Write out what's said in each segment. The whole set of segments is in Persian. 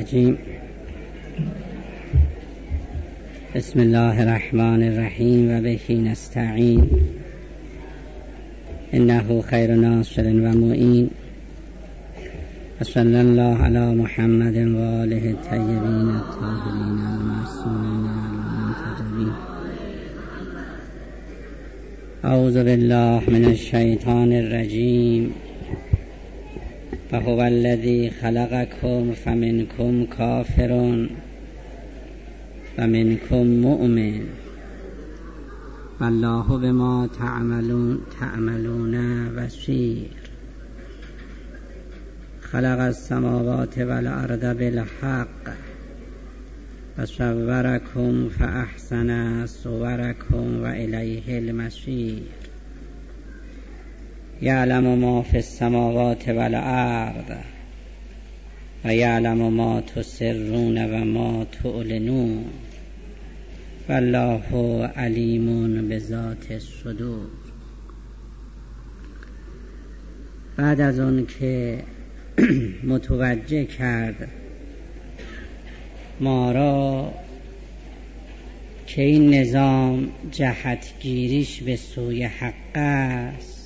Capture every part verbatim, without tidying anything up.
الرجیم. بسم الله الرحمن الرحیم و به نستعین انه خیر ناصر و معین و صلی الله علی محمد و آله الطیبین الطاهرین المعصومین المنتجبین. اعوذ بالله من الشیطان الرجیم. فهو الذی خلقکم فمنکم کافر و منکم مؤمن والله بما تعملون تعملون بصیر. خلق السماوات والارض بالحق و صورکم فاحسن صورکم و الیه المصیر. یعلم ما فی السماوات والارض و یعلم ما تسرون و ما تعلنون والله علیم بذات الصدور. بعد از اون که متوجه کرد ما را که این نظام جهتگیریش به سوی حق است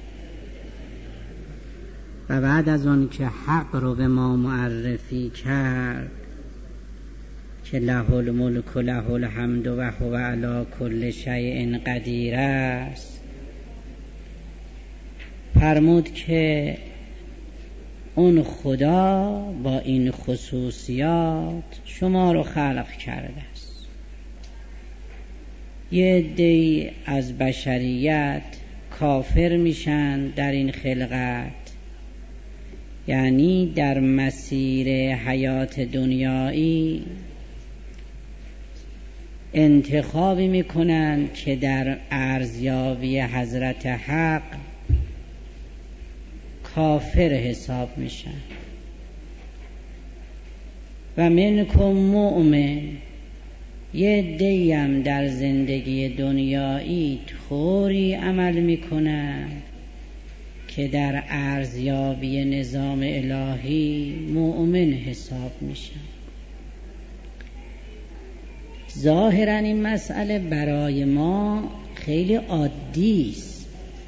و بعد از اون که حق رو به ما معرفی کرد که له الملک و له الحمد و هو علی کل شیء قدیر است، فرمود که اون خدا با این خصوصیات شما رو خلق کرده است. یه عده‌ای از بشریت کافر میشن در این خلقت، یعنی در مسیر حیات دنیایی انتخابی میکنن که در ارزیابی حضرت حق کافر حساب میشن. و منکم مؤمن، یه عده‌ای هم در زندگی دنیایی طوری عمل میکنن که در ارزیابی نظام الهی مؤمن حساب میشن. ظاهرا این مسئله برای ما خیلی عادی است،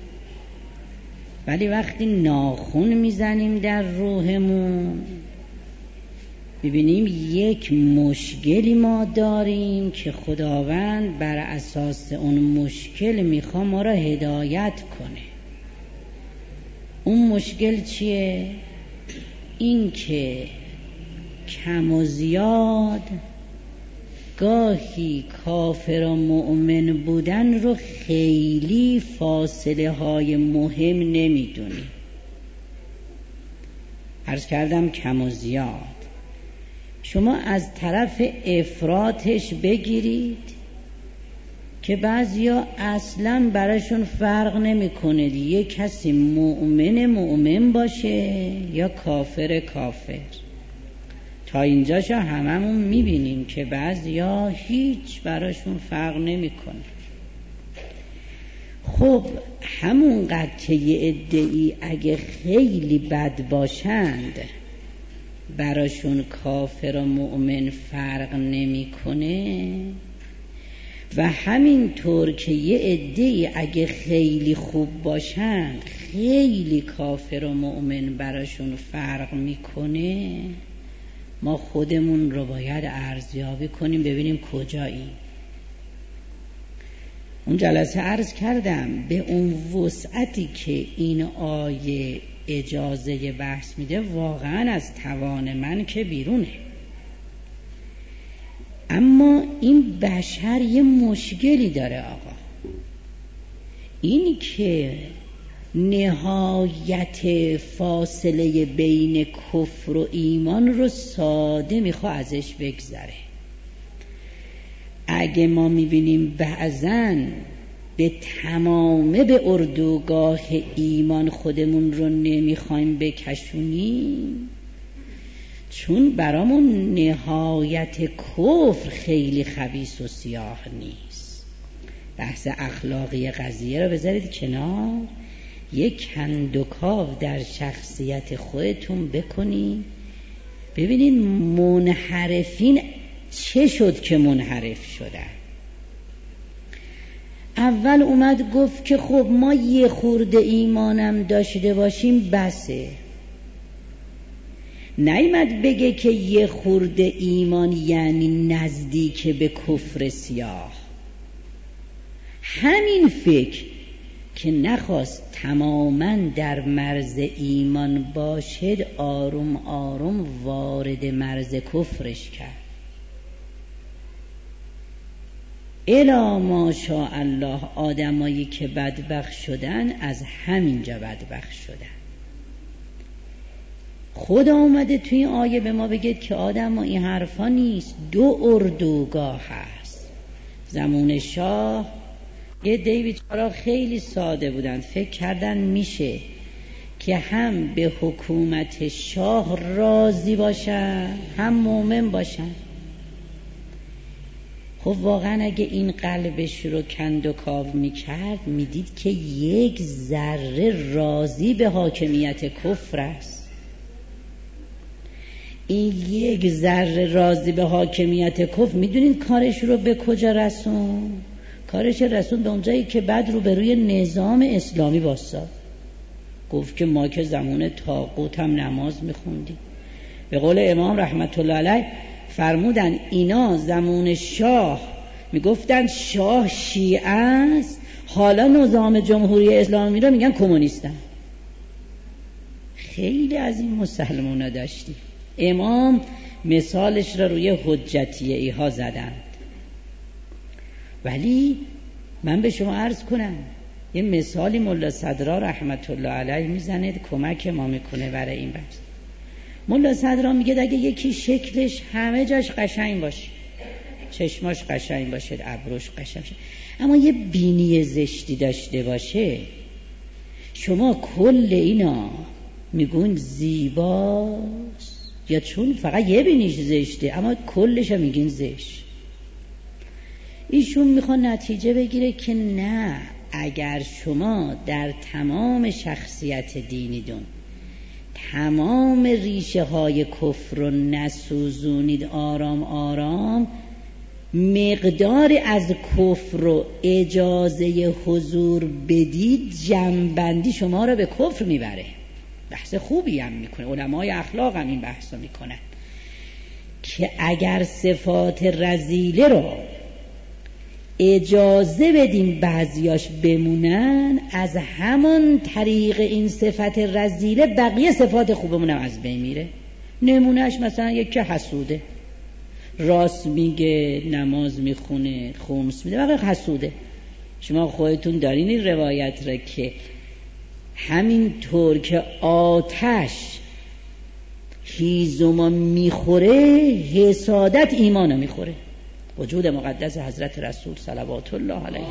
ولی وقتی ناخن میزنیم در روحمون ببینیم یک مشکلی ما داریم که خداوند بر اساس اون مشکل میخواد ما را هدایت کنه. اون مشکل چیه؟ این که کم و زیاد گاهی کافر و مؤمن بودن رو خیلی فاصله های مهم نمیدونی. عرض کردم کم و زیاد. شما از طرف افراطش بگیرید که بعضیا اصلا براشون فرق نمیکنه یه کسی مؤمن مؤمن باشه یا کافر کافر. تا اینجاشو هممون میبینیم که بعضیا هیچ براشون فرق نمیکنه. خب همونقدر که یه عده‌ای اگه خیلی بد باشند براشون کافر و مؤمن فرق نمیکنه، و همینطور که یه عده‌ای اگه خیلی خوب باشند خیلی کافر و مؤمن براشون فرق میکنه، ما خودمون رو باید ارزیابی کنیم ببینیم کجایی. اون جلسه عرض کردم به اون وسعتی که این آیه اجازه بحث میده واقعا از توان من که بیرونه. اما این بشر یه مشکلی داره آقا، این که نهایت فاصله بین کفر و ایمان رو ساده میخواد ازش بگذره. اگه ما میبینیم بعضن به تمامه به اردوگاه ایمان خودمون رو نمیخوایم بکشونیم، چون برامون نهایت کفر خیلی خبیث و سیاه نیست. بحث اخلاقی قضیه رو بذارید کنار، یک کندوکاو در شخصیت خودتون بکنید ببینید منحرفین چه شد که منحرف شدن؟ اول اومد گفت که خب ما یه خورده ایمانم داشته باشیم بسه. نیامد بگه که یه خورده ایمان یعنی نزدیک به کفر سیاه. همین فکر که نخواست تماماً در مرز ایمان باشد، آروم آروم وارد مرز کفرش کرد. الا ماشاء الله آدمایی که بدبخت شدن از همینجا بدبخت شدن. خدا اومده توی این آیه به ما بگید که آدم ها این حرفا نیست، دو اردوگاه هست. زمان شاه یه دی بیچارا خیلی ساده بودن، فکر کردن میشه که هم به حکومت شاه راضی باشن هم مومن باشن. خب واقعا اگه این قلبش رو کند و کاو میکرد میدید که یک ذره راضی به حاکمیت کفر است. این یک ذره راضی به حاکمیت کفر میدونید کارش رو به کجا رسون؟ کارش رسون به اونجایی که بعد رو به روی نظام اسلامی باسا. گفت که ما که زمان طاغوت هم نماز میخوندیم. به قول امام رحمت الله علیه فرمودن اینا زمان شاه میگفتن شاه شیعه است، حالا نظام جمهوری اسلامی رو میگن کمونیستن. خیلی از این مسلمان ها داشتیم. امام مثالش را روی حجتیه ای ها زدند. ولی من به شما عرض کنم یه مثالی ملا صدرا رحمت الله علیه میزنه کمک ما میکنه برای این بحث. ملا صدرا میگه اگه یکی شکلش همه جاش قشنگ باشه، چشماش قشنگ باشه، ابروش قشنگ باشه، اما یه بینی زشتی داشته باشه، شما کل اینا میگون زیباست یا چون فقط یه بینیش زشته اما کلش هم میگین زشت؟ ایشون میخوان نتیجه بگیره که نه، اگر شما در تمام شخصیت دینیدون تمام ریشه های کفر رو نسوزونید، آرام آرام مقدار از کفر رو اجازه حضور بدید، جنبندی شما رو به کفر میبره. بحث خوبی هم میکنه، علمای اخلاق هم این بحث رو میکنن که اگر صفات رذیله رو اجازه بدیم بعضیاش بمونن، از همون طریق این صفت رذیله بقیه صفات خوبمون هم از بین میره. نمونهش مثلا یکی حسوده، راست میگه، نماز میخونه، خمس میده، واقعا حسوده. شما خودتون دارین این روایت را که همین طور که آتش هیزم میخوره، حسادت ایمانو میخوره. وجود مقدس حضرت رسول صلوات الله علیه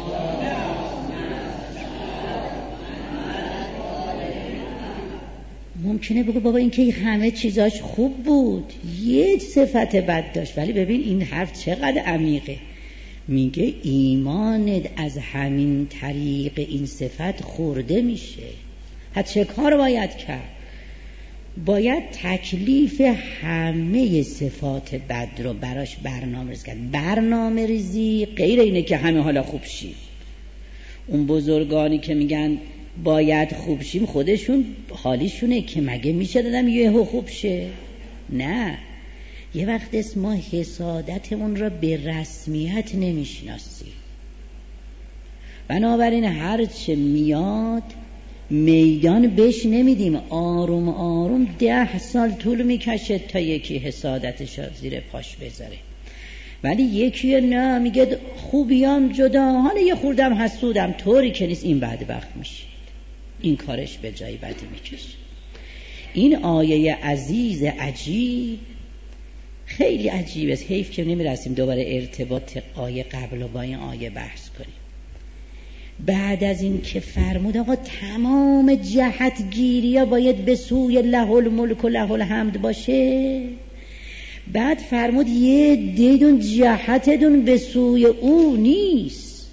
ممکنه بگو بابا این که همه چیزاش خوب بود، یه صفت بد داشت، ولی ببین این حرف چقدر عمیقه. میگه ایمانت از همین طریق این صفت خورده میشه. حتی چه کار باید کرد؟ باید تکلیف همه صفات بد رو براش برنامه ریزی کرد. برنامه ریزی غیر اینه که همه حالا خوب شیم. اون بزرگانی که میگن باید خوب شیم خودشون حالیشونه که مگه میشه دادم یهو خوب شه؟ نه، یه وقت اسم ما حسادتمون رو به رسمیت نمیشناسیم. بنابراین هرچه میاد میدان بهش نمیدیم، آروم آروم ده سال طول میکشه تا یکی حسادتش رو زیر پاش بذاره. ولی یکی نه، میگه خوبیام جدا، حالا یه خوردم حسودم، طوری که نیست، این بدبخت میشه، این کارش به جای بدی میکشه. این آیه عزیز عجیب خیلی عجیب است، حیف که نمیرسیم دوباره ارتباط آیه قبل و با این آیه بحث کنیم. بعد از این که فرمود آقا تمام جهتگیری ها باید به سوی له الملک و له الحمد باشه، بعد فرمود یه دیدون جهتدون به سوی او نیست.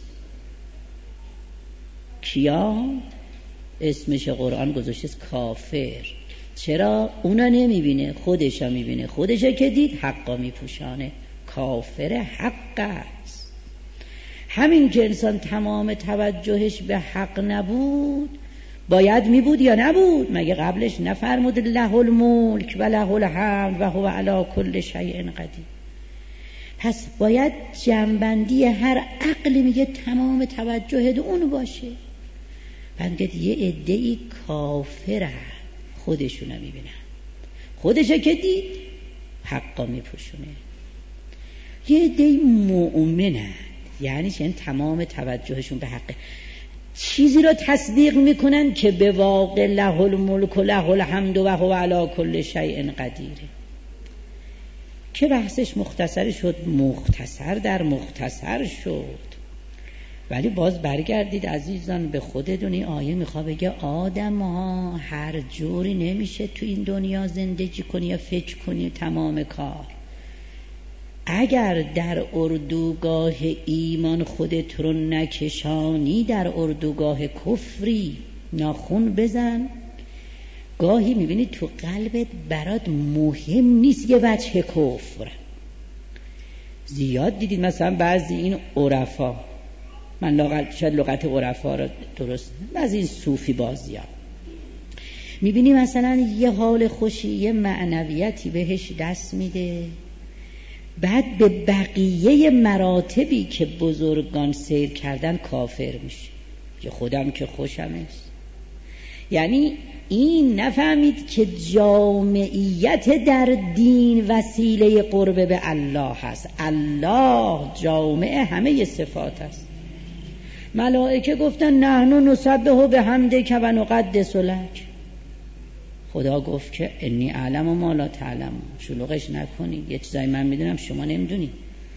کیا؟ اسمش قرآن گذاشته کافر. چرا؟ اونا نمیبینه، خودشا میبینه. خودشا که دید حقا میپوشانه. کافر حق است. همین که انسان تمام توجهش به حق نبود، باید میبود یا نبود؟ مگه قبلش نفرمود له الملک و له الحمد و هو علی کل شیء قدیر؟ پس باید جنبندی هر عقلی میگه تمام توجه اون باشه. بعد یه عده‌ای کافره، خودشونو میبینن، خودشه که دید حقا میپوشونه. یه عده‌ای مؤمنن، یعنی چون تمام توجهشون به حقه، چیزی رو تصدیق میکنن که به واقع له الملک و له الحمد و هو علی کل شیء قدیره. که بحثش مختصر شد، مختصر در مختصر شد. ولی باز برگردید عزیزان به خودتون. این آیه میخواد بگه آدم ها هر جوری نمیشه تو این دنیا زندگی کنی یا فکر کنی تمام کار. اگر در اردوگاه ایمان خودت رو نکشانی، در اردوگاه کفری ناخون بزن. گاهی میبینی تو قلبت برات مهم نیست یه وجه کفر. زیاد دیدید مثلا بعضی این عرفا، من لاغل شاید لغت عرفا رو درست، بعضی این صوفی بازی ها میبینی مثلا یه حال خوشی، یه معنویتی بهش دست میده، بعد به بقیه مراتبی که بزرگان سیر کردن کافر میشه. که خودم که خوشم است. یعنی این نفهمید که جامعیت در دین وسیله قرب به الله هست. الله جامعه همه صفات است. ملائکه گفتن نحن نسبح بحمدک و نقدس لک. خدا گفت که انی اعلم ما لا تعلمون. شلوغش نکنید، یه چیزایی من میدونم شما نمیدونید.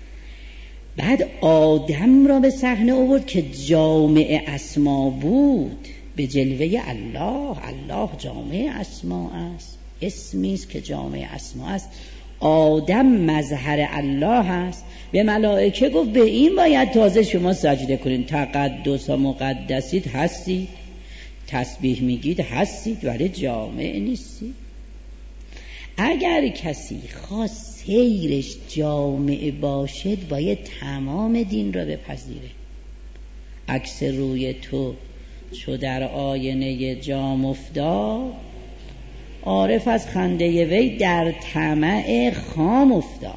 بعد آدم را به صحنه آورد که جامع اسما بود به جلوه الله. الله جامع اسما است، اسمی است که جامع اسما است. آدم مظهر الله است. به ملائکه گفت به این باید تازه شما سجده کنید. تقدس و مقدسید هستید، تسبیح میگید هستید، ولی جامع نیستید. اگر کسی خواست سیرش جامع باشد باید تمام دین را بپذیره. عکس روی تو چو در آینه جام افتاد، عارف از خنده وی در طمع خام افتاد.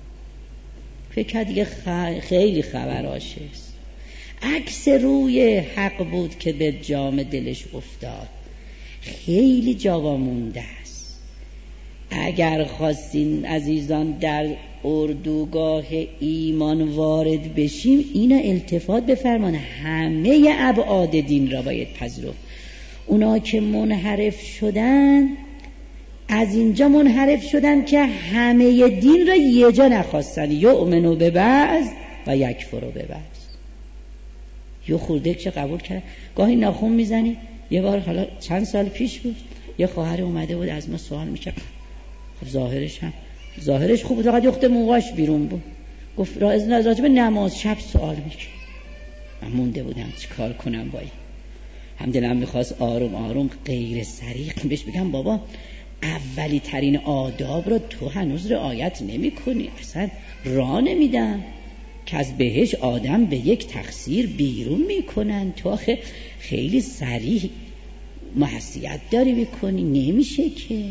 فکر دیگه خیلی خبراش است. عکس روی حق بود که به جام دلش افتاد. خیلی جاوا مونده است. اگر خواستین عزیزان در اردوگاه ایمان وارد بشیم، اینا التفات بفرمان. همه ابعاد دین را باید پذیرفت. اونا که منحرف شدن از اینجا منحرف شدن که همه دین را یه جا نخواستن. یؤمنو به بعض و یکفرو به بعض. یه خورده که قبول کرد. گاهی ناخون میزنی. یه بار حالا چند سال پیش بود یه خواهر اومده بود از ما سوال میکرد. خب ظاهرش هم ظاهرش خوب بود، فقط یخت موهاش بیرون بود. گفت را از راجب نماز شب سوال میکرد. من مونده بودم چی کار کنم با این. هم دلم میخواست آروم آروم غیر صریح بهش بگم بابا اولی ترین آداب رو تو هنوز رعایت نمی کنی، اصلا راه نمیدم که از بهش آدم به یک تقصیر بیرون میکنن. تو آخه خیلی صریح معصیت داری میکنی، نمیشه که.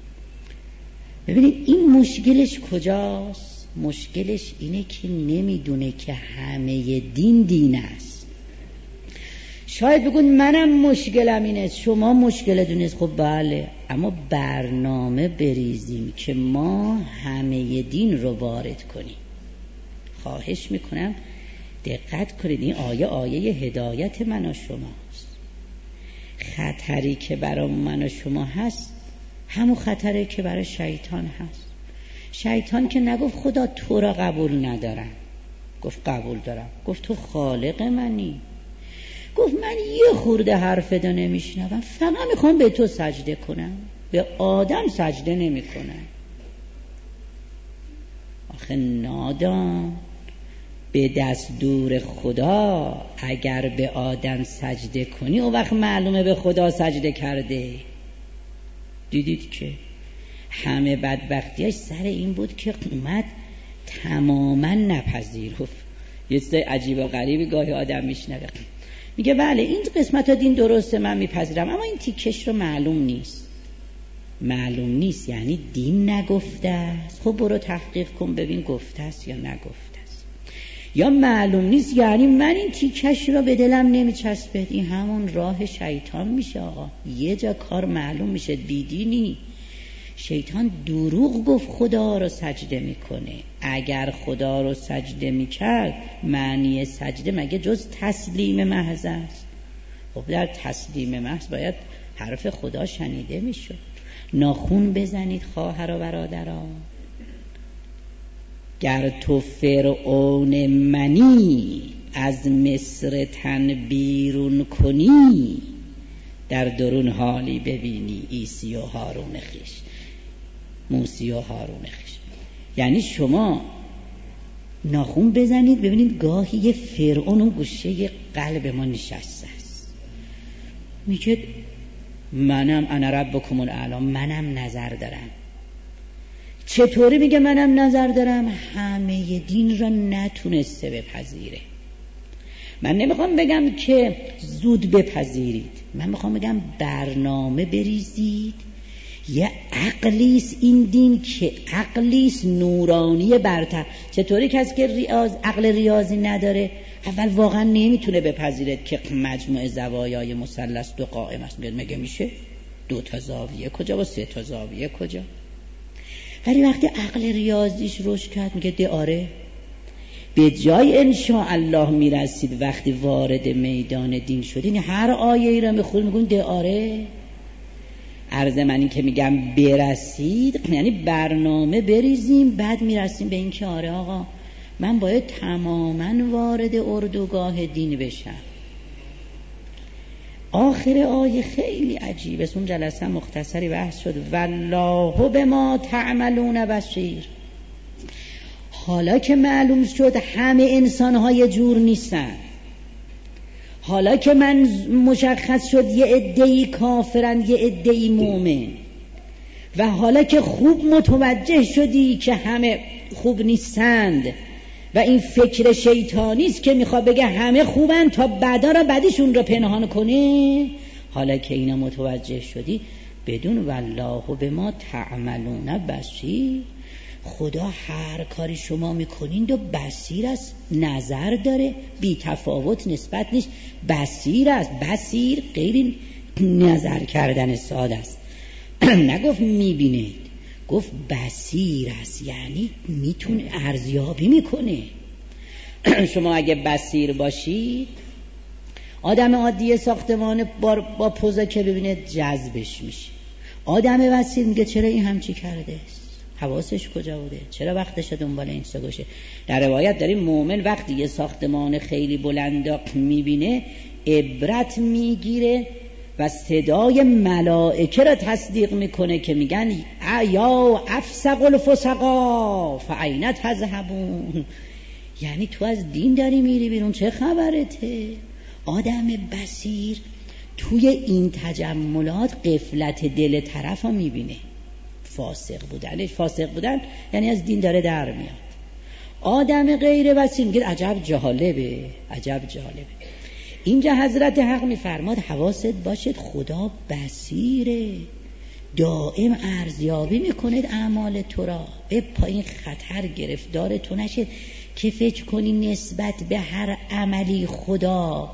ببینید این مشکلش کجاست؟ مشکلش اینه که نمیدونه که همه دین دین است. شاید بگون منم مشکلم اینه، شما مشکلتون است. خب بله، اما برنامه بریزیم که ما همه دین رو وارد کنیم. خواهش میکنم دقت کنید، این آیه آیه هدایت من و شماست. خطری که برای من و شما هست همون خطری که برای شیطان هست. شیطان که نگفت خدا تو را قبول ندارم، گفت قبول دارم. گفت تو خالق منی. گفت من یه خورده حرفت رو نمیشنوم، فقط میخوام به تو سجده کنم، به آدم سجده نمی کنم. آخه نادان، به دستور خدا اگر به آدم سجده کنی اون وقت معلومه به خدا سجده کرده. دیدید که همه بدبختیش سر این بود که اومد تماما نپذیرفت. یه چیز عجیب و غریبی گاهی آدم میشنوه، میگه بله این قسمت ها دین درسته من میپذیرم، اما این تیکش رو معلوم نیست. معلوم نیست یعنی دین نگفته است. خب برو تحقیق کن ببین گفته است یا نگفته است. یا معلوم نیست یعنی من این تیکش رو به دلم نمیچسبه. این همون راه شیطان میشه آقا. یه جا کار معلوم میشه بیدینی. شیطان دروغ گفت خدا رو سجده میکنه. اگر خدا رو سجده میکرد معنی سجده مگه جز تسلیم محض است؟ خب در تسلیم محض باید حرف خدا شنیده میشد. ناخون بزنید خواهر و برادران، گر تو فرعون منی از مصر تن بیرون کنی، در درون حالی ببینی عیسی و هارون خویش، موسی و هارون خویش. یعنی شما ناخون بزنید ببینید گاهی یه فرعون اون گوشه قلب ما نشسته است، میگه منم انا ربکم الاعلی، منم نظر دارم. چطوری میگه منم نظر دارم؟ همه دین را نتونسته بپذیره. من نمیخوام بگم که زود بپذیرید، من میخوام بگم برنامه بریزید. یه عقلیست این دین که عقلیست نورانی برتر. چطوری کسی که ریاض عقل ریاضی نداره اول واقعا نمیتونه بپذیرد که مجموع زوایای مثلث دو قائم است؟ میگه میشه دو تا زاویه کجا و سه تا زاویه کجا؟ ولی وقتی عقل ریاضیش رشد کرد میگه ده آره. به جای انشاء الله میرسید وقتی وارد میدان دین شدین هر آیه ای را میخونید میگون ده آره. عرض من این که میگم برسید یعنی برنامه بریزیم، بعد میرسیم به این که آره آقا من باید تماما وارد اردوگاه دین بشم. آخر آیه خیلی عجیبه. اون جلسه مختصری بحث شد والله بما تعملون بصیر. حالا که معلوم شد همه انسان‌ها یه جور نیستن، حالا که من مشخص شد یه عده‌ای کافرن یه عده‌ای مؤمن، و حالا که خوب متوجه شدی که همه خوب نیستند و این فکر شیطانی است که میخواد بگه همه خوبن تا بعدا را بعدشون را پنهان کنه، حالا که اینا متوجه شدی بدون والله به ما تعملون بصیر. خدا هر کاری شما میکنین و بصیر است، نظر داره، بی تفاوت نسبت نیست، بصیر است. بصیر غیر نظر کردن ساده است. نگفت میبینید، گفت بصیر است یعنی میتونه ارزیابی میکنه. شما اگه بصیر باشید آدم عادی ساختمان با, با پوزه که ببینه جذبش میشه. آدم بصیر میگه چرا این همچی کرده است، حواسش کجا بوده، چرا وقتش دنبال این سگوشه. در روایت داریم مومن وقتی یه ساختمان خیلی بلند میبینه عبرت میگیره و صدای ملائکه را تصدیق میکنه که میگن یا افسق الفسقا فاین تذهبون. یعنی تو از دین داری میری بیرون، چه خبرته؟ آدم بصیر توی این تجملات غفلت دل طرف ها میبینه. فاسق بودنش، فاسق بودن یعنی از دین داره در میاد. آدم غیر بصیر میگه عجب جالبه، عجب جالبه. اینجا حضرت حق میفرماد حواست باشد خدا بصیره، دائم ارزیابی میکنه اعمال تو را. به پایین خطر گرفتار تو نشد که فکر کنی نسبت به هر عملی خدا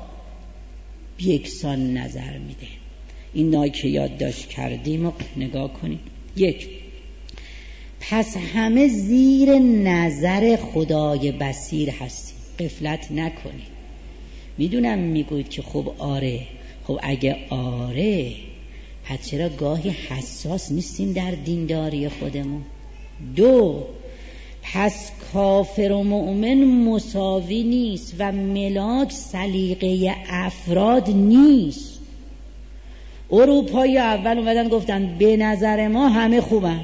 یکسان نظر میده. این نایی که یادداشت کردیم و نگاه کنید. یک، پس همه زیر نظر خدای بصیر هستیم، غفلت نکنید. میدونم میگوید که خب آره، خب اگه آره پس چرا گاهی حساس نیستیم در دینداری خودمون؟ دو، پس کافر و مؤمن مساوی نیست و ملاک سلیقه افراد نیست. اروپایی اول اومدن گفتن به نظر ما همه خوبن،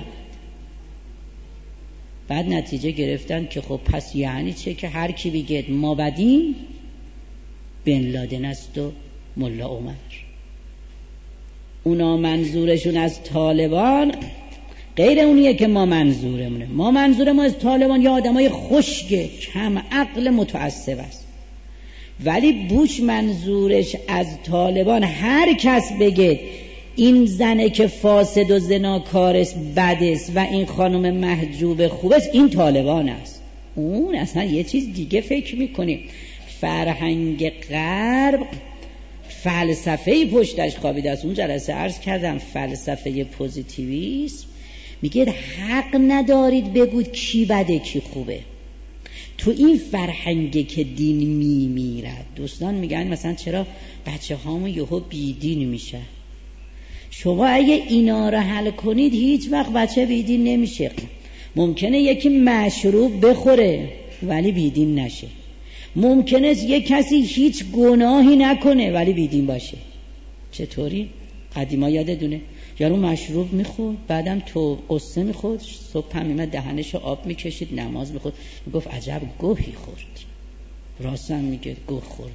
بعد نتیجه گرفتن که خب پس یعنی چه که هر کی بگه ما بدیم بن لادن است و ملا عمر. اونا منظورشون از طالبان غیر اونیه که ما منظورمونه. ما منظور ما از طالبان یا آدمای خشک کم عقل متعصب است، ولی بوش منظورش از طالبان هر کس بگه این زنه که فاسد و زناکار است بد است و این خانم محجوب خوب است، این طالبان است. اون اصلا یه چیز دیگه فکر میکنیم. فرهنگ غرب فلسفه پشتش خوابیده است. اون جلسه عرض کردم فلسفه پوزیتیویسم میگه حق ندارید بگوید کی بده کی خوبه. تو این فرهنگه که دین میمیرد. دوستان میگن مثلا چرا بچه هامون یهو بیدین میشه؟ شما اگه اینا رو حل کنید هیچ وقت بچه بیدین نمیشه. ممکنه یکی مشروب بخوره ولی بیدین نشه. ممکنه یک کسی هیچ گناهی نکنه ولی بیدین باشه. چطوری؟ قدیما یادتونه یارو مشروب میخورد، بعدم تو قصه میخورد، صبح هم میمد دهنشو آب میکشید، نماز میخورد، میگفت عجب گوهی خورد. راست هم میگه گوه خورده.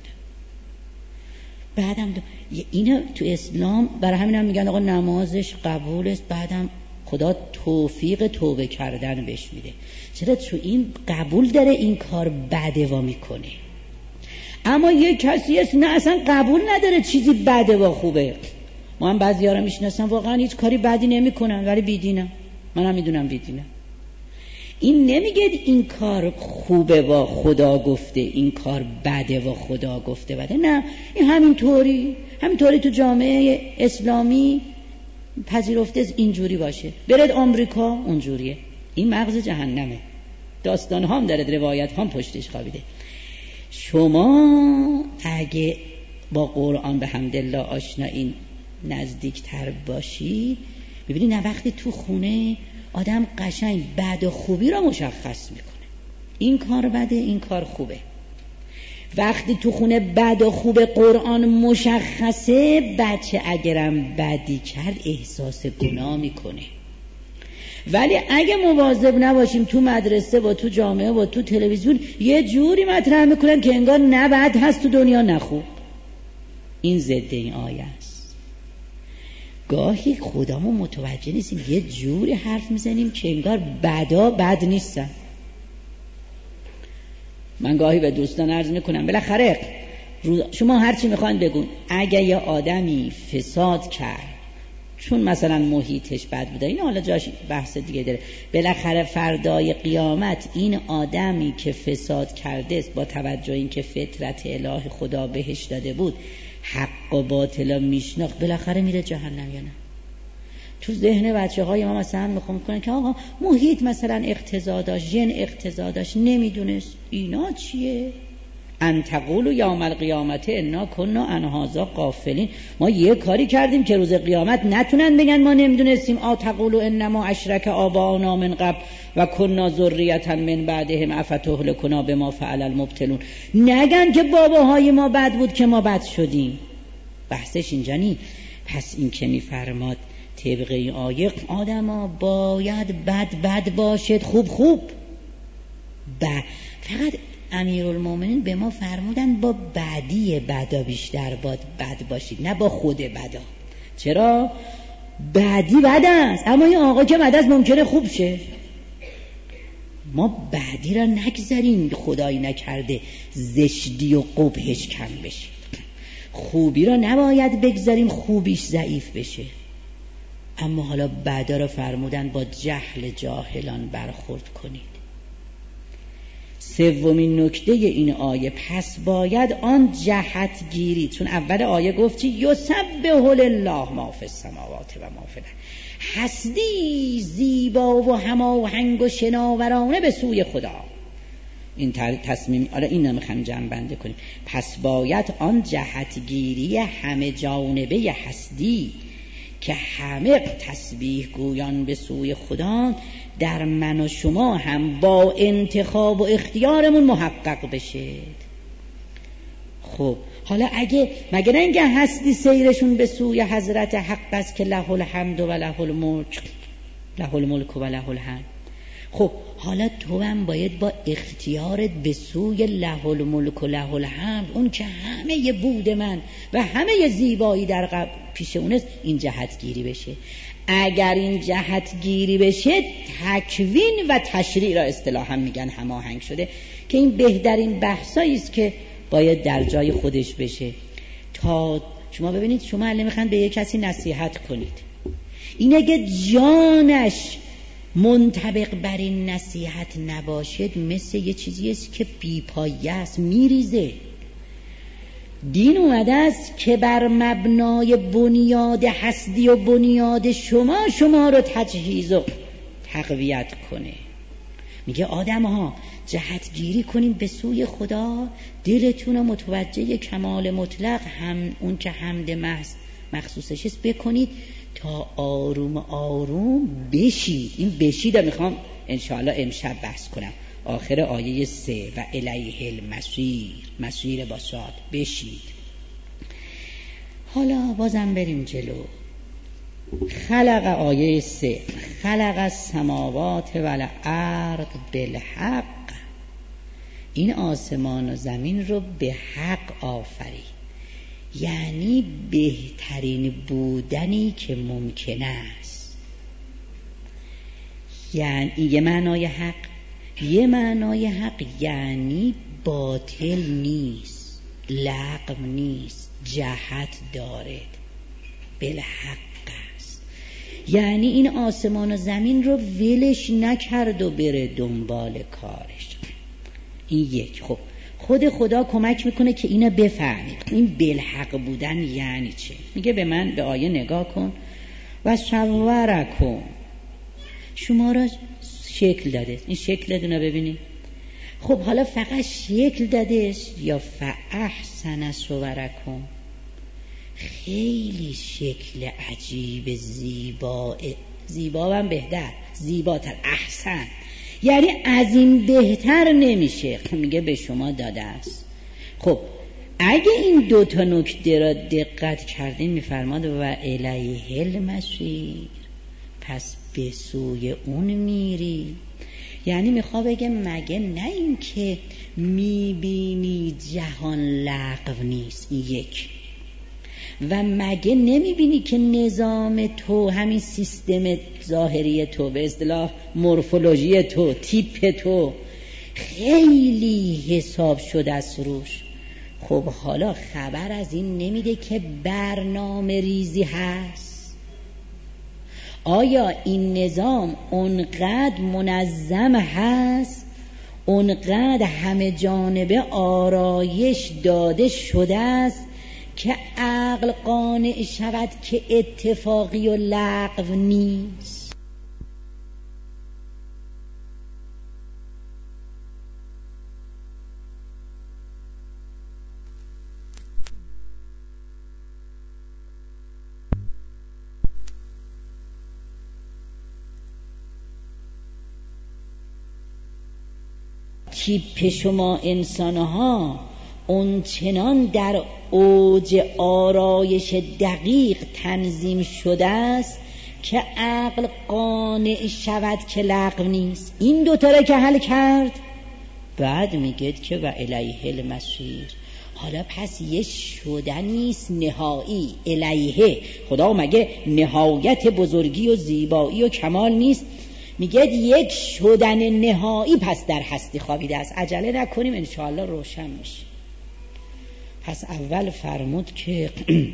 بعدم دو... اینا تو اسلام برای همین هم میگن آقا نمازش قبول است، بعدم خدا توفیق توبه کردن بهش میده. چرا؟ تو این قبول داره این کار بده و میکنه. اما یه کسی هست نه اصلا قبول نداره چیزی بده و خوبه. ما هم بعضی‌ها رو میشناسم واقعا هیچ کاری بدی نمیکنن ولی بیدینم. منم میدونم بیدینم. این نمیگه این کار خوبه و خدا گفته، این کار بده و خدا گفته بده. نه، این همینطوری همینطوری تو جامعه اسلامی پذیرفته اینجوری باشه. برید آمریکا اونجوریه. این مغز جهنمه. داستان هم داره، روایت هم پشتش خوابیده. شما اگه با قرآن به حمدالله آشنایین نزدیکتر باشی ببینید نه وقتی تو خونه آدم قشنگ بد و خوبی را مشخص میکنه. این کار بده، این کار خوبه. وقتی تو خونه بد و خوب قرآن مشخصه، بچه اگرم بدی کرد احساس گناه میکنه. ولی اگه مواظب نباشیم تو مدرسه و تو جامعه و تو تلویزیون یه جوری مطرح میکنن که انگار نه بد هست تو دنیا نه خوب. این ضد این آیه است. گاهی خودمون متوجه نیستیم یه جوری حرف میزنیم که انگار بدا بد نیستن. من گاهی به دوستان عرض میکنم بالاخره شما هرچی میخواین بگون، اگه یه آدمی فساد کرد چون مثلا محیطش بد بوده، این حالا جاش بحث دیگه داره، بالاخره فردای قیامت این آدمی که فساد کرده است با توجه این که فطرت الهی خدا بهش داده بود حق و باطل میشناخت، بالاخره میره جهنم یا نه؟ تو ذهن بچه های ما مثلا میخوام کنن که آقا محیط مثلا اقتضا داشت، ژن اقتضا داشت، نمیدونست. اینا چیه؟ ان تقولوا یوم القیامت انا کنا عن هذا غافلین. ما یه کاری کردیم که روز قیامت نتونن بگن ما نمیدونستیم. آ تقولوا انما اشرک آباؤنا من قبل و کنا ذریة من بعدهم افتهلکنا بما فعل المبطلون. نگن که باباهای ما بد بود که ما بد شدیم. بحثش اینجا نی. پس این که میفرماد طبق این آیه آدم ها باید بد بد باشد، خوب خوب. ب... فقط امیرالمومنین به ما فرمودن با بدی بدا بیشتر باد بد باشید، نه با خود بدا. چرا؟ بدی بد است، اما این آقا که بد است ممکنه خوب شه. ما بدی را نگذاریم، خدایی نکرده زشتی و قبحش کم بشه. خوبی را نباید بگذاریم خوبیش ضعیف بشه. اما حالا بعدا را فرمودن با جهل جاهلان برخورد کنید. سومین نکته این آیه، پس باید آن جهت گیری، چون اول آیه گفتی یسبح لله ما فی السماوات و ما فی الارض، هستی زیبا و هماهنگ و شناورانه به سوی خدا. این تصمیم، آره این نمیخوام جمع بنده کنیم. پس باید آن جهتگیری همه جانبه هستی که همه تسبیح گویان به سوی خدا در من و شما هم با انتخاب و اختیارمون محقق بشه. خب حالا اگه مگه نه اینکه هستی سیرشون به سوی حضرت حق است که له الحمد و له الملک، له الملک و له الحمد. خب حالا تو هم باید با اختیارت به سوی له الملک و له الحمد، اون که همه ی بود من و همه ی زیبایی در قبل پیش اونست، این جهتگیری بشه. اگر این جهتگیری بشه، تکوین و تشریع را اصطلاحا میگن هماهنگ شده، که این بهترین بحثایی است که باید در جای خودش بشه. تا شما ببینید، شما الان میخواید به یک کسی نصیحت کنید، این اگه جانش منطبق بر این نصیحت نباشد، مثل یه چیزی است که بی‌پایه است، میریزه. دین اومده است که بر مبنای بنیاد هستی و بنیاد شما شما رو تجهیز و تقویت کنه. میگه آدم ها جهتگیری کنین به سوی خدا، دلتون رو متوجه کمال مطلق، هم اون که حمد محض مخصوصش است بکنید تا آروم آروم بشید. این بشید رو میخوام انشاءالله امشب بحث کنم، آخر آیه سه و الیه المصیر، مسیر با صاد، بشید. حالا بازم بریم جلو. خلق آیه سه، خلق السماوات و الارض بالحق، این آسمان و زمین رو به حق آفرید، یعنی بهترین بودنی که ممکن است. یعنی یه معنای حق، یه معنای حق یعنی باطل نیست، لغو نیست، جهت دارد، بالحق است. یعنی این آسمان و زمین رو ولش نکرد و بره دنبال کارش. این یک. خب خود خدا کمک میکنه که اینو بفهمید، این بالحق بودن یعنی چه. میگه به من، به آیه نگاه کن، و صورکم، شما را شکل داده. این شکل دونه ببینید. خب حالا فقط شکل دادش یا فاحسن صورکم؟ خیلی شکل عجیب، زیبا، زیبا هم بهتر، زیباتر، احسن، یعنی از این بهتر نمیشه. میگه به شما داده است. خب اگه این دو تا نکته را دقت کردین، میفرماد و الیه المصیر، پس به سوی اون میری. یعنی میخواد بگه مگه نه این که میبینی جهان لغو نیست، یک، و مگه نمیبینی که نظام تو، همین سیستم ظاهری تو، به اصطلاح مورفولوژی تو، تیپ تو خیلی حساب شده است روش. خب حالا خبر از این نمیده که برنامه ریزی هست؟ آیا این نظام اونقدر منظم هست، اونقدر همه جانبه آرایش داده شده است که عقل قانع شود که اتفاقی و لغو نیست؟ تیپ شما انسانها اون چنان در اوج آرایش دقیق تنظیم شده است که عقل قانع شود که لغو نیست. این دوتا را که حل کرد، بعد میگه که و الیه المصیر. حالا پس یه شدنیست نهایی، الیه، خدا مگه نهایت بزرگی و زیبایی و کمال نیست؟ میگه یک شدن نهایی پس در هستی خوابیده است. عجله نکنیم، انشاءالله روشن میشه. پس اول فرمود که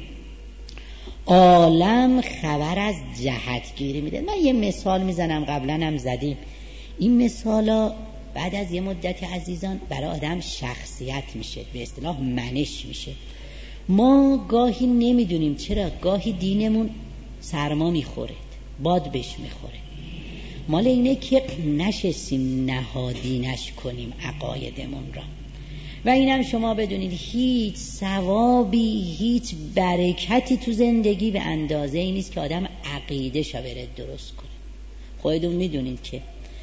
عالم خبر از جهتگیری میده. من یه مثال میزنم، قبلا هم زدیم. این مثالا بعد از یه مدت عزیزان برای آدم شخصیت میشه، به اصطلاح منش میشه. ما گاهی نمیدونیم چرا گاهی دینمون سرما میخوره، باد بهش میخوره. مال اینه که نشستیم نهادینش کنیم عقایدمون را. و اینم شما بدونید هیچ ثوابی، هیچ برکتی تو زندگی به اندازه این نیست که آدم عقیده شو بره درست کنه. خودتون میدونید که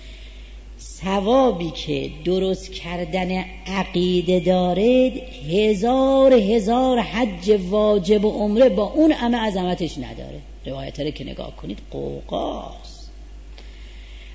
ثوابی که درست کردن عقیده داره، هزار هزار حج واجب و عمره با اون همه عظمتش نداره. روایت رو که نگاه کنید قوقاست.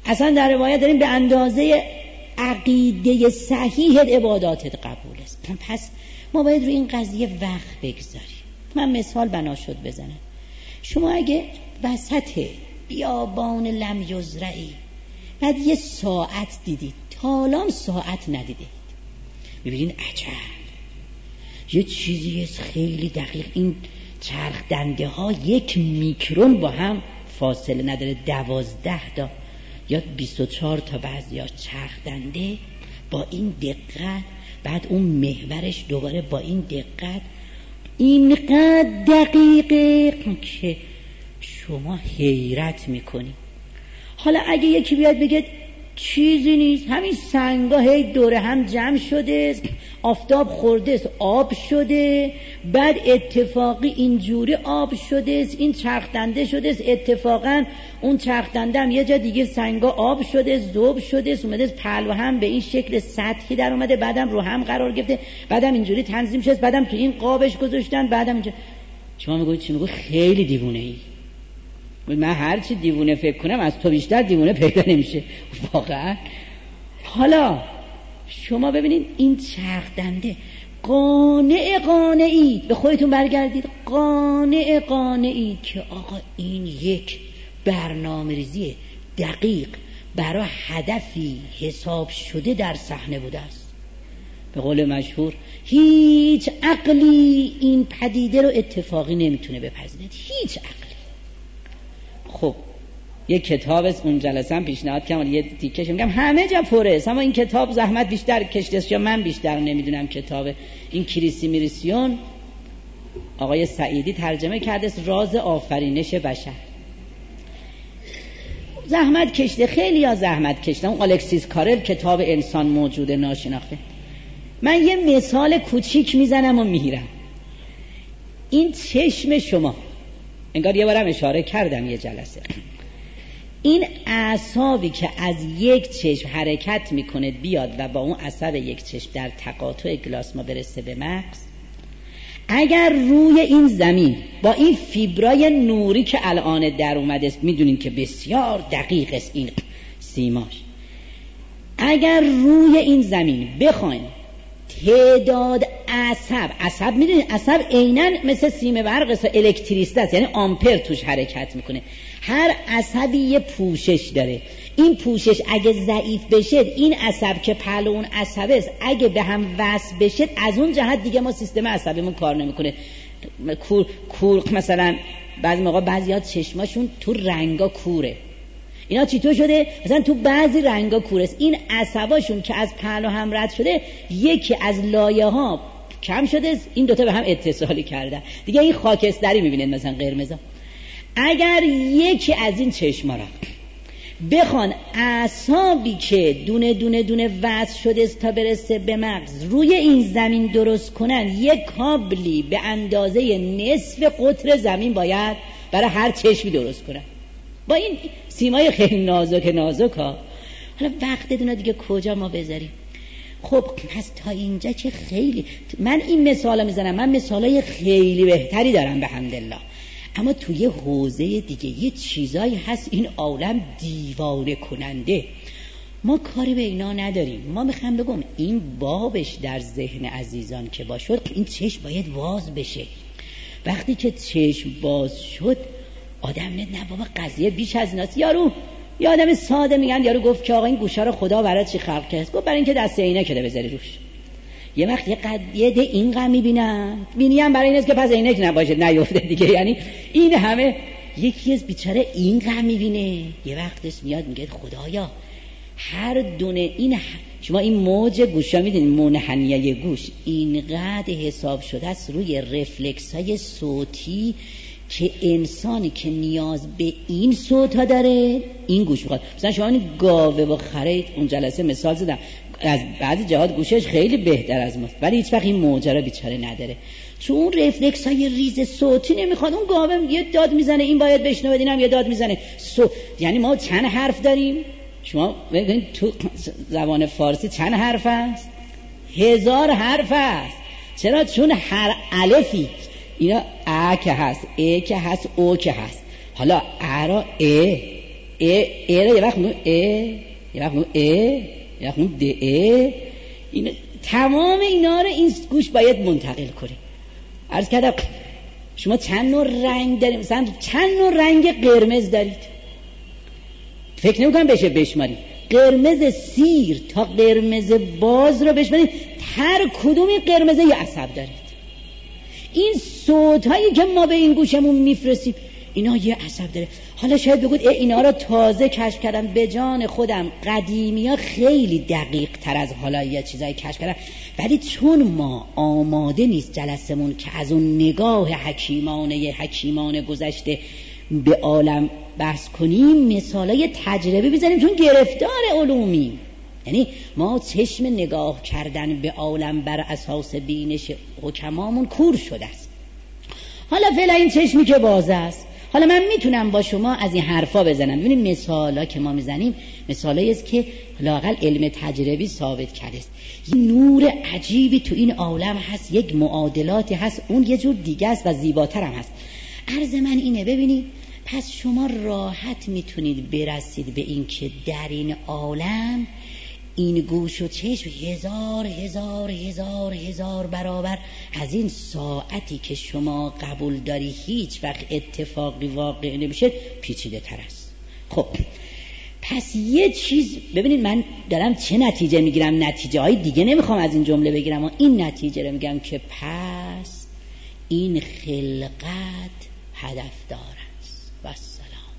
اصلا در روایت داریم به اندازه عقیده صحیح عباداتت قبول است. پس ما باید روی این قضیه وقت بگذاریم. من مثال بنا شد بزنم. شما اگه وسط بیابان لم یزرعی بعد یه ساعت دیدید، تا الان ساعت ندیدید، ببینید عجب یه چیزی خیلی دقیق، این چرخ دنده ها یک میکرون با هم فاصله نداره، دوازده تا یا بیست و چهار تا بعضی ها چرخ دنده با این دقت، بعد اون محورش دوباره با این دقت، اینقدر دقیقه که شما حیرت میکنی. حالا اگه یکی بیاد بگه چیزی نیست، همین سنگا هی دوره هم جمع شده، آفتاب خورده است آب شده، بعد اتفاقی اینجوری آب شده است، این چرخدنده شده است، اتفاقا اون چرخدنده هم یه جا دیگه سنگا آب شده، ذوب شده است، اومده پهلو هم به این شکل سطحی در اومده، بعدم رو هم قرار گرفته، بعدم اینجوری تنظیم شده، بعدم تو این قابش گذاشتن، بعدم اینجا. شما میگوید چی؟ میگوید خیلی دیوونه ای. من هر چی دیوونه فکر کنم از تو بیشتر دیوونه پیدا نمیشه واقعا. حالا شما ببینید این چرخدنده، قانع قانعید، به خودتون برگردید، قانع قانعید که آقا این یک برنامه‌ریزی دقیق برای هدفی حساب شده در صحنه بوده است. به قول مشهور هیچ عقلی این پدیده رو اتفاقی نمیتونه بپذیرد، هیچ عقلی. خب یک کتاب است، اون جلسه هم پیشنهاد کردم یه تیکش میگم همه جا پره است، اما این کتاب زحمت بیشتر کشیده است یا من بیشتر نمیدونم. کتاب این کریسی میریسیون آقای سعیدی ترجمه کرده است، راز آفرینش بشر. زحمت کشیده، خیلی ها زحمت کشیدن. اون الکسیس کارل کتاب انسان موجود ناشناخته. من یه مثال کوچیک میزنم و میرم. این چشم شما، انگار یه بارم اشاره کردم یه جلسه، این اعصابی که از یک چشم حرکت میکنه بیاد و با اون عصب یک چشم در تقاطع گلاسما برسه به مغز، اگر روی این زمین با این فیبرای نوری که الان در اومده است، میدونین که بسیار دقیق است این سیماش، اگر روی این زمین بخواین تعداد عصب عصب میدونید عصب عیناً مثل سیم برق است، الکتریسته است، یعنی آمپر توش حرکت میکنه. هر عصبی یه پوشش داره، این پوشش اگه ضعیف بشه، این عصب که پهلو اون عصب است اگه به هم وصل بشه، از اون جهت دیگه ما سیستم عصبیمون کار نمیکنه. کور کور مثلا بعضی موقع بعضی‌ها چشماشون تو رنگا کوره، اینا چطور شده؟ مثلا تو بعضی رنگا کوره است، این عصباشون که از پهلو هم رد شده، یکی از لایه ها کم شده، این دوتا به هم اتصالی کردن دیگه، این خاکستری میبینید مثلا قرمزا. اگر یکی از این چشما را بخوان اعصابی که دونه دونه دونه وصل شده است تا برسه به مغز روی این زمین درست کنن، یک کابلی به اندازه نصف قطر زمین باید برای هر چشمی درست کنن، با این سیمای خیلی نازک نازک ها. حالا وقت دونه دیگه کجا ما بذاریم؟ خب پس تا اینجا که خیلی، من این مثالا میزنم، من مثالای خیلی بهتری دارم به حمدالله، اما توی حوزه دیگه یه چیزایی هست این عالم دیوانه کننده، ما کاری به اینا نداریم. ما میخوام بگم این بابش در ذهن عزیزان که باشد، این چشم باید باز بشه. وقتی که چشم باز شد آدم نه نه بابا قضیه بیش از ایناست. یارو یه آدم ساده میگن، یارو گفت که آقا این گوشا رو خدا برای چی خلق کرد؟ گفت برای اینکه دست عینک ده بذاری روش. یه وقت یه قضیه ده این غم میبینن، بینیم برای این است که پس عینک نباشه نیفته دیگه، یعنی این همه یکی از بیچاره این غم میبینه. یه وقتش میاد میگه خدایا هر دونه این ه... شما این موج گوشا میدونید منحنیه گوش اینقدر حساب شده است روی رفلکس های صوتی که انسانی که نیاز به این صوت ها داره این گوش میخواد. مثلا شما این گاوه و خرید اون جلسه مثال زدم، از بعضی جهات گوشش خیلی بهتر از ماست، ولی هیچ وقت این موجه بیچاره نداره، چون اون رفلکس های ریز صوتی نمیخواد. اون گاوه یه داد میزنه این باید بشنوه، اینم یه داد میزنه سو... یعنی ما چند حرف داریم؟ شما ببینید تو زبان فارسی چند حرف است؟ هزار حرف است. چرا؟ چون هر الفی اینا ا که هست، ا که هست، او که هست. حالا ا را ا ا ا یه وقت میگم ا یه وقت میگم ا یه وقت میگم د ا این تمام اینا رو این گوش باید منتقل کنه. عرض کردم شما چند نوع رنگ دارید، مثلا چند نوع رنگ قرمز دارید، فکر نمی‌کنم بشه بشماری. قرمز سیر تا قرمز باز رو بشمارید، هر کدومی قرمز یه عصب دارید. این صوت هایی که ما به این گوشمون میفرستیم اینا یه عصب داره. حالا شاید بگید اینا رو تازه کشف کردم، به جان خودم قدیمی ها خیلی دقیق تر از حالا یه چیزایی کشف کردن، ولی چون ما آماده نیست جلسمون که از اون نگاه حکیمانه حکیمان گذشته به عالم بحث کنیم، مثالای تجربه بزنیم، چون گرفتار علومی. یعنی ما چشم نگاه کردن به عالم بر اساس بینش حکمامون کور شده است. حالا فعلا این چشمی که باز است، حالا من میتونم با شما از این حرفا بزنم. ببینید مثالا که ما میزنیم مثالایی است که لااقل علم تجربی ثابت کرده است. یه نور عجیبی تو این عالم هست، یک معادلاتی هست، اون یه جور دیگه است و زیباتر هم هست. عرض من اینه، ببینید پس شما راحت میتونید برسید به این که در این عالم این گوش و چشم هزار هزار هزار هزار برابر از این ساعتی که شما قبول داری هیچ وقت اتفاقی واقع نمیشه پیچیده تر است. خب پس یه چیز ببینید، من دارم چه نتیجه میگیرم، نتیجه های دیگه نمیخوام از این جمله بگیرم و این نتیجه رو میگم که پس این خلقت هدفدار است و سلام.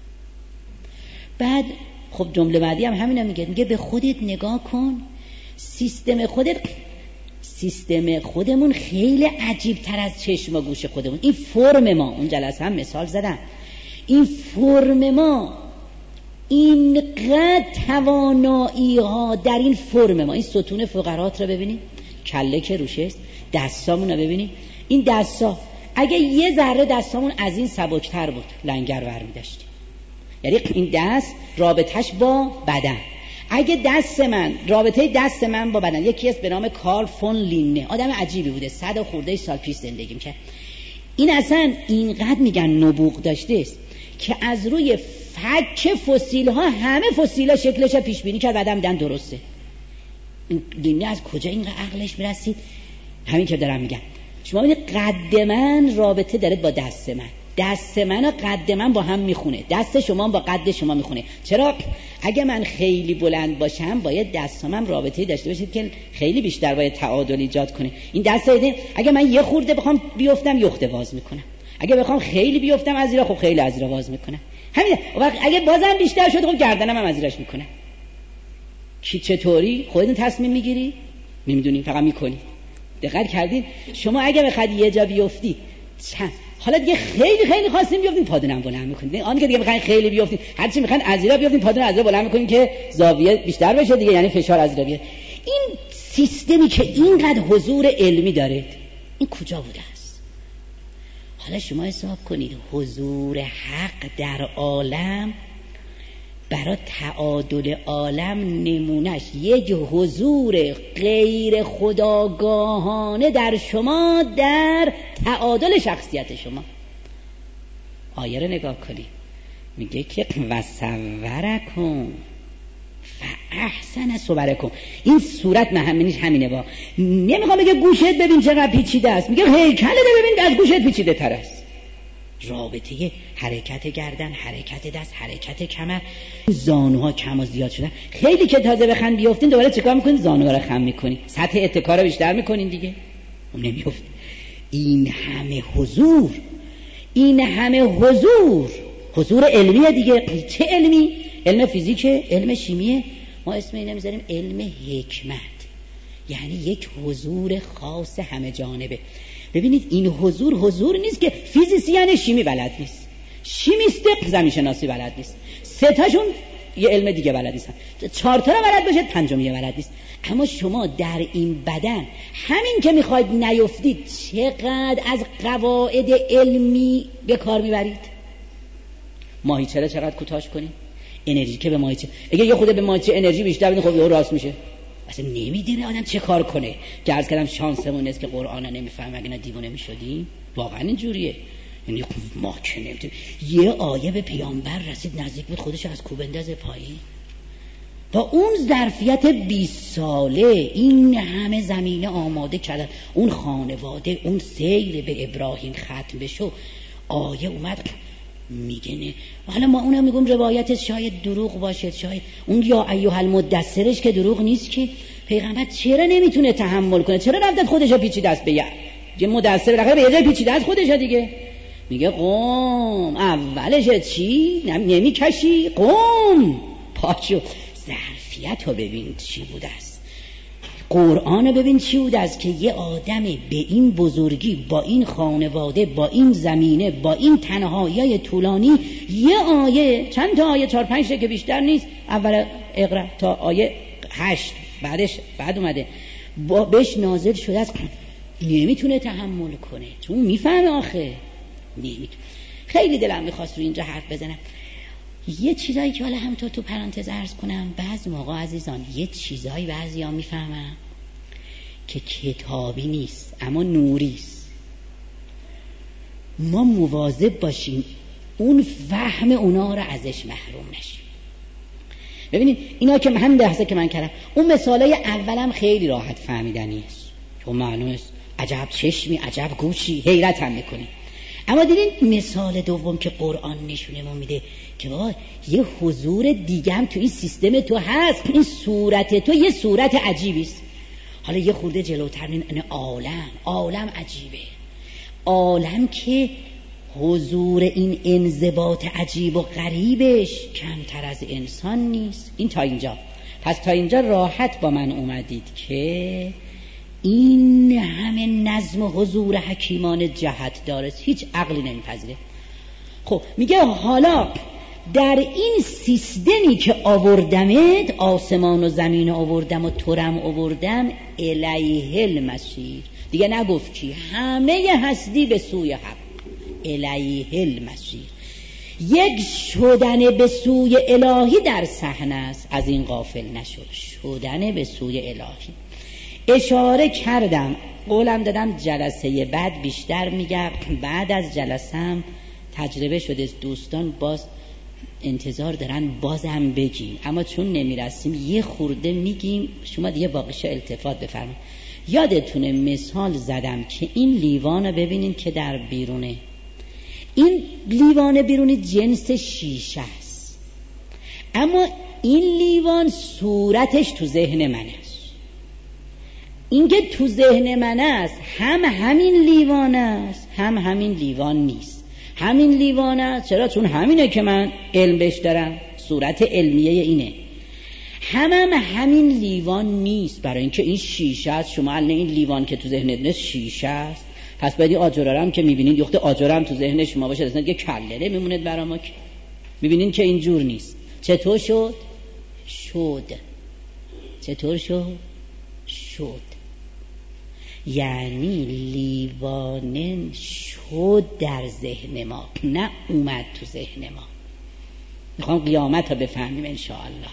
بعد خب جمله بعدی هم همین هم میگه، میگه به خودت نگاه کن، سیستم خودت، سیستم خودمون خیلی عجیب تر از چشم و گوش خودمون. این فرم ما، اون جلسه هم مثال زدم، این فرم ما اینقدر توانایی ها در این فرم ما. این ستون فقرات رو ببینید، کله که روشه است، دستامون رو ببینید، این دستا اگه یه ذره دستامون از این سبکتر بود لنگر ور می‌داشتیم. یعنی این دست رابطش با بدن، اگه دست من رابطه دست من با بدن، یکی است به نام کارل فون لینه، آدم عجیبی بوده، صد و خورده سال پیش زندگی می‌کرد. این اصلا اینقدر میگن نبوغ داشته است که از روی فک فسیل ها همه فسیل ها شکلش پیش بینی کرد، بعدم دیدن درسته. این لینه از کجا اینقدر عقلش برسید؟ همین که دارم میگم. شما ببینید قد من رابطه داره با دست من، دست من و قد من با هم میخونه، دست شما با قد شما میخونه. چرا؟ اگه من خیلی بلند باشم باید دستام هم رابطه‌ای داشته باشید که خیلی بیشتر باید تعادل ایجاد کنه. این دست ایده اگه من یه خورده بخوام بیفتم یخته باز میکنم، اگه بخوام خیلی بیفتم از زیرا خب خیلی از زیرا باز میکنم. همین وقت اگه بازم بیشتر شد خب گردنم هم از زیرش میکنم. کی چطوری خودتون تصمیم میگیری؟ نمیدونین، فقط میکنی. دقت کردین شما اگه بخواد یه جا بیفتی چند حالا دیگه خیلی خیلی خواستیم بیافتین پادونم بلند میکنید، آن که دیگه بخواید خیلی بیافتین هر چی میخواین از زیرا بیافتین پادون از زیرا بلند میکنین که زاویه بیشتر بشه دیگه، یعنی فشار از زیرا بیاد. این سیستمی که اینقدر حضور علمی داره این کجا بوده است؟ حالا شما حساب کنید حضور حق در عالم برای تعادل عالم نمونش یک حضور غیر خودآگاهانه در شما در تعادل شخصیت شما. آیه رو نگاه کنی میگه که وصورکم فاحسن صورکم. این صورت مهمنیش همینه. با نمیخوام بگه گوشت ببین چقدر پیچیده است، میگه هیکلت ببین از گوشت پیچیده تر است. رابطه حرکت گردن، حرکت دست، حرکت کمر، زانوها کم و زیاد شدن. خیلی که تازه بخند بیافتین دوباره چیکار میکنین؟ زانوها رو خم میکنین، سطح اتکا رو بیشتر میکنین دیگه، اون نمیافت. این همه حضور، این همه حضور، حضور علمیه دیگه. چه علمی؟ علم فیزیک، علم شیمیه. ما اسم اینو میذاریم علم حکمت، یعنی یک حضور خاص همه جانبه. ببینید این حضور حضور نیست که فیزیسیان شیمی بلد نیست، شیمیست زمین شناسی بلد نیست، سه تاشون یه علم دیگه بلد نیستن، چهار تا رو بلد باشه پنجمیه بلد نیست. اما شما در این بدن همین که میخواید نیفتید چقدر از قواعد علمی به کار میبرید. ماهیچه رو چقدر کوتاش کنید، انرژی که به ماهیچه اگه یه خود به ماهیچه انرژی بیشتر بدین خب یهو راست میشه. اصلا نمیدونه آدم چه کار کنه. که عرض کردم شانسمون نیست که قرآن نمیفهم، اگه نه دیوونه میشدیم. واقعا اینجوریه. یعنی ما که نمیتونیم. یه آیه به پیامبر رسید نزدیک بود خودش از کوه بندازه پایین. با اون ظرفیت بیست ساله این همه زمینه آماده کردن، اون خانواده، اون سیر به ابراهیم ختم بشو، آیه اومد میگه نه. حالا ما اونم میگم روایتش شاید دروغ باشه، شاید اون یا ایها المدثرش که دروغ نیست که پیغمبر چرا نمیتونه تحمل کنه؟ چرا رفت خودشو پیچیده است به یه مدثر بالاخره به یه جای پیچیده است خودشو دیگه. میگه قوم اولش چی؟ نمیکشی؟ قوم پاچو. ظرفیت رو ببین چی بود است، قرآن رو ببین چی بود است که یه آدم به این بزرگی، با این خانواده، با این زمینه، با این تنهایی طولانی، یه آیه، چند تا آیه، چهار پنج تا که بیشتر نیست، اول اقرا تا آیه هشت بعدش بعد اومده بهش نازل شده است. نمیتونه تحمل کنه چون میفهمه آخه نمیتونه. خیلی دلم میخواست رو اینجا حرف بزنم یه چیزایی که حالا همطور تو پرانتز عرض کنم. بعضی موقع عزیزان یه چیزایی بعضی ها میفهمم که کتابی نیست اما نوریست. ما مواظب باشیم اون فهم اونا رو ازش محروم نشیم. ببینید اینا که من بحثه که من کردم، اون مثالای اولم خیلی راحت فهمیدنی است، چون معلومه است عجب چشمی، عجب گوشی، حیرت هم میکنی. اما دیدین مثال دوم که قرآن نشونه ما میده که بابا یه حضور دیگه هم تو این سیستم تو هست، این صورت تو یه صورت عجیبی است. حالا یه خورده جلوتر این عالم، عالم عجیبه، عالم که حضور این انضباط عجیب و غریبش کمتر از انسان نیست. این تا اینجا. پس تا اینجا راحت با من اومدید که این همه نظم و حضور حکیمان جهت داره، هیچ عقلی نمیپذیره. خب میگه حالا در این سیستمی که آوردمت، آسمان و زمین آوردم و ترم آوردم، الیه المسیر، دیگه نگفت کی، همه هستی به سوی حق، الیه المسیر، یک شدن به سوی الهی در صحنه است. از این غافل نشو، شدن به سوی الهی. اشاره کردم، قولم دادم جلسه بعد بیشتر میگم. بعد از جلسم تجربه شده دوستان باز انتظار دارن بازم بگیم، اما چون نمیرسیم یه خورده میگیم، شما دیگه باقیش التفات بفرمایید. یادتونه مثال زدم که این لیوان رو ببینین که در بیرونه، این لیوان بیرونی جنس شیشه است، اما این لیوان صورتش تو ذهن من است. این که تو ذهن من است هم همین لیوان است هم همین لیوان نیست. همین لیوان است چرا؟ چون همینه که من علم بهش دارم، صورت علمیه اینه. هم هم همین لیوان نیست، برای اینکه این شیشه است. شما الان این لیوان که تو ذهنت نیست شیشه است، پس باید این آجراره هم که میبینید یخت آجراره هم تو ذهن شما باشه، اصلا دیگه کله نمیموند برای ما که میبینید که اینجور نیست. چطور شد؟ شد. چطور شد؟ شد. یعنی لیوان شد در ذهن ما، نه اومد تو ذهن ما. میخوام قیامت رو بفهمیم انشاءالله.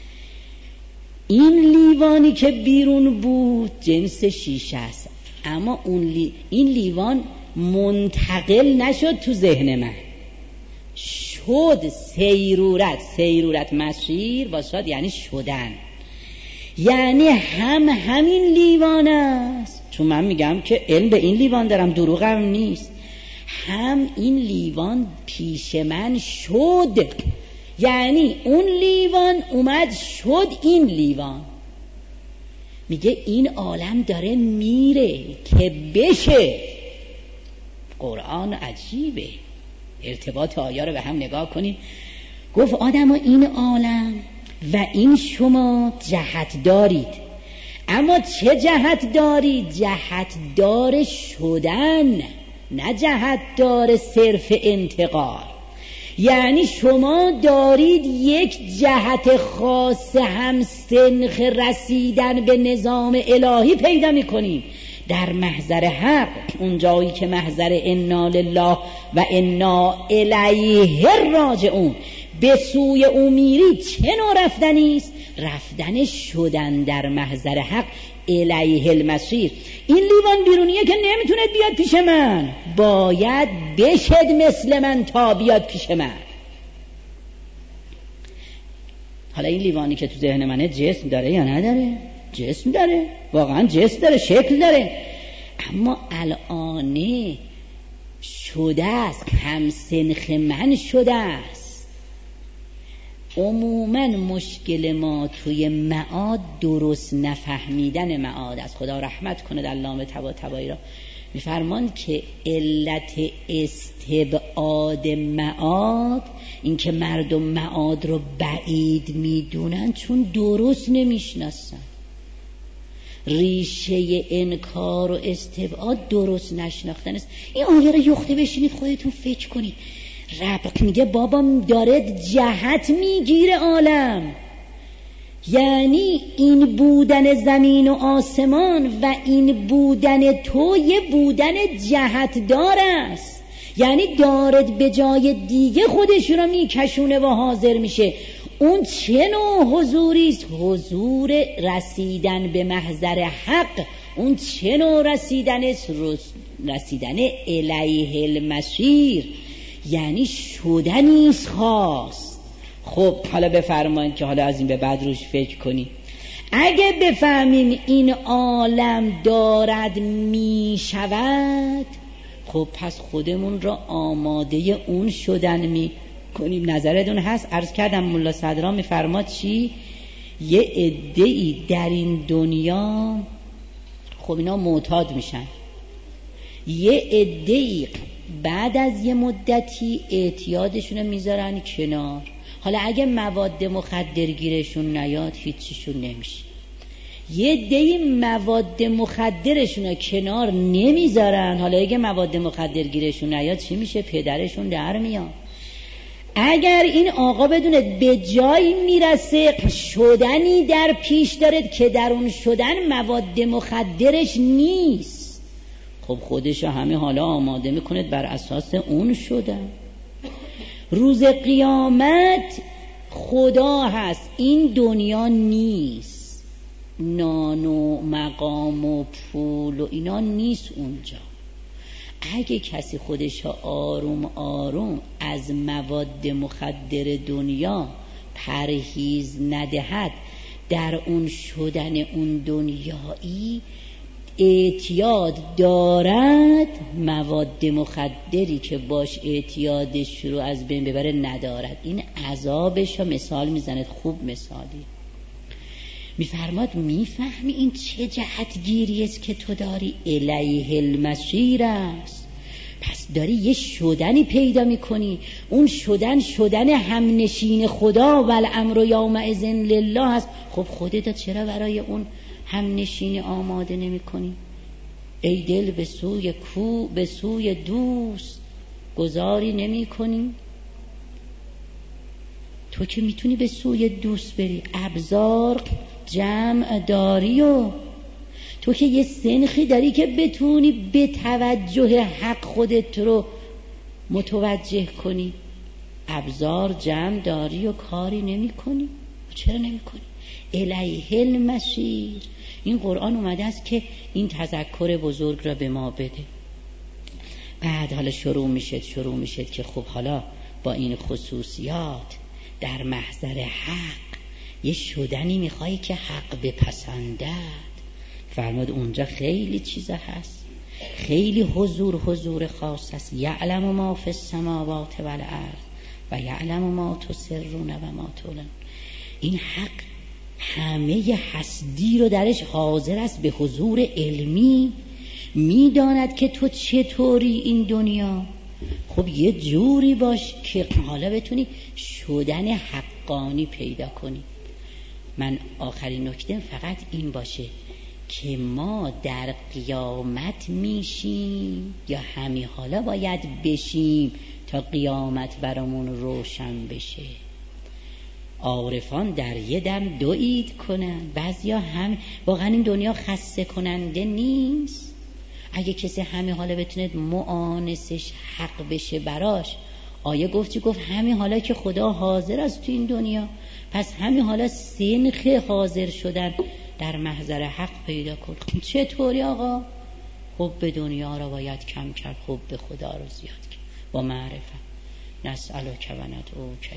این لیوانی که بیرون بود جنس شیشه است، اما اون لی... این لیوان منتقل نشد تو ذهن من، شد سیرورت. سیرورت مسیر باشد یعنی شدن، یعنی هم همین لیوان است. چون من میگم که علم به این لیوان دارم، دروغم نیست. هم این لیوان پیش من شد، یعنی اون لیوان اومد شد این لیوان. میگه این عالم داره میره که بشه. قرآن عجیبه، ارتباط آیه رو به هم نگاه کنیم. گفت آدم و این عالم و این شما جهت دارید، اما چه جهت دارید؟ جهت دار شدن، نه جهت دار صرف انتقال. یعنی شما دارید یک جهت خاص هم سنخ رسیدن به نظام الهی پیدا میکنید در محضر حق، اون جایی که محضر انا لله و انا الیه راجعون. به سوی او میری چه نوع رفتنیست؟ رفتن شدن در محضر حق، الیه المسیر. این لیوان بیرونیه که نمیتونه بیاد پیش من، باید بشد مثل من تا بیاد پیش من. حالا این لیوانی که تو ذهن منه جسم داره یا نداره؟ جسم داره، واقعا جسم داره، شکل داره، اما الانه شده است، هم سنخ من شده است. عموما مشکل ما توی معاد درست نفهمیدن معاد است. خدا رحمت کنه علامه طباطبایی را، میفرمان که علت استبعاد معاد، این که مردم معاد رو بعید میدونن چون درست نمیشناسن. ریشه انکار و استبعاد درست نشناختن است. این آیه رو یخته بشینید خودتون فکر کنید. رب میگه بابا داره جهت میگیره عالم، یعنی این بودن زمین و آسمان و این بودن تو یه بودن جهت دار است، یعنی دارد به جای دیگه خودش رو میکشونه و حاضر میشه. اون چه نوع حضوری است؟ حضور رسیدن به محضر حق. اون چه نوع رسیدن است؟ رسیدن الیه المسیر، یعنی شدنی است خاص. خب حالا بفرمایید که حالا از این به بعد روش فکر کنید. اگه بفهمیم این عالم دارد می شود، خب پس خودمون را آماده اون شدن می کنیم. نظرتون هست؟ عرض کردم ملا صدرا میفرماد چی؟ یه عده‌ای در این دنیا خب اینا معتاد میشن، یه عده‌ای بعد از یه مدتی اعتیادشون رو میذارن کنار. حالا اگه مواد مخدر گیرشون نیاد هیچیشون نمیشه. یه عده‌ای مواد مخدرشون رو کنار نمیذارن، حالا اگه مواد مخدر گیرشون نیاد چی میشه؟ پدرشون در میاد. اگر این آقا بدونه به جایی میرسه شدنی در پیش دارد که در اون شدن مواد مخدرش نیست، خب خودش همه حالا آماده میکنه بر اساس اون شدن. روز قیامت خدا هست، این دنیا نیست. نان و مقام و پول و اینا نیست اونجا. اگه کسی خودش آروم آروم از مواد مخدر دنیا پرهیز ندهد، در اون شدن اون دنیایی اعتیاد دارد، مواد مخدری که باش اعتیادش رو از بین ببره ندارد. این عذابش رو مثال میزند، خوب مثالی میفرماد. میفهمی این چه جهتگیری است که تو داری؟ الیه المسیر است. پس داری یه شدنی پیدا میکنی. اون شدن شدن همنشین خدا و الامر یومئذ لله است. خب خودت چرا برای اون همنشین آماده نمی کنی؟ ای دل به سوی کو به سوی دوست گذاری نمی کنی؟ تو که میتونی به سوی دوست بری، ابزار جمع داری و تو که یه سنخی داری که بتونی به توجه حق خودت رو متوجه کنی، ابزار جمع داری و کاری نمی کنی. چرا نمی کنی؟ الیه المسیر. این قرآن اومده است که این تذکر بزرگ را به ما بده. بعد حالا شروع میشه شروع میشه که خب حالا با این خصوصیات در محضر حق یه شدنی میخوایی که حق بپسندد. فرمود اونجا خیلی چیزا هست، خیلی حضور حضور خاص است. یعلم ما فی السماوات و الارض و یعلم ما تسرون و ما تعلنون. این حق همه هستی رو درش حاضر است به حضور علمی، میداند که تو چطوری این دنیا. خب یه جوری باش که حالا بتونی شدن حقانی پیدا کنی. من آخرین نکته فقط این باشه که ما در قیامت میشیم یا همین حالا باید بشیم تا قیامت برامون روشن بشه. عارفان در یه دم دو عید کنن، بعضیا هم واقعا این دنیا خسته کننده نیست. اگه کسی همین حالا بتونه معانسش حق بشه براش، آیه گفت چی گفت؟ همین حالا که خدا حاضر است تو این دنیا، پس همین حالا سنخ حاضر شدن در محضر حق پیدا کن. چطوری آقا؟ حب دنیا را باید کم کرد، حب خدا رو زیاد کرد با معرفت. نسألک و ندعوک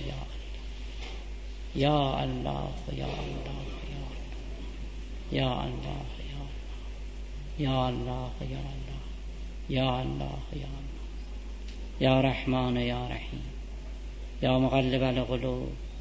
یا الله یا الله یا الله یا الله یا الله یا الله یا الله یا الله یا رحمان یا رحیم یا مقلب القلوب